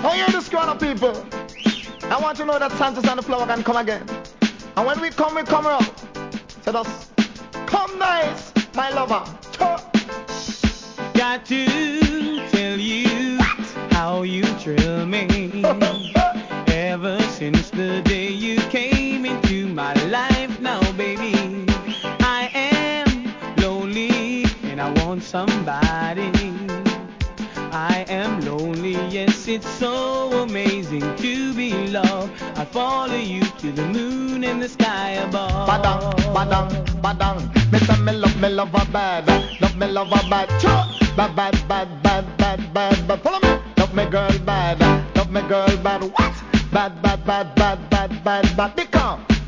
Oh, hear this crowd of people. I want to know that Santos and the flower can come again. And when we come around. So just come nice, my lover. Got to tell you how you thrill me. Ever since the day you came into my life now, baby, I am lonely and I want somebody. I am lonely, yes, it's so amazing to be loved. I follow you to the moon and the sky above. Badang, badang, badang. Me say me love her bad. Love me love her bad. Bad, bad, bad, bad, bad, bad, bad. Follow me. Love me girl bad. Love me girl bad. What? Bad, bad, bad, bad, bad, bad, bad.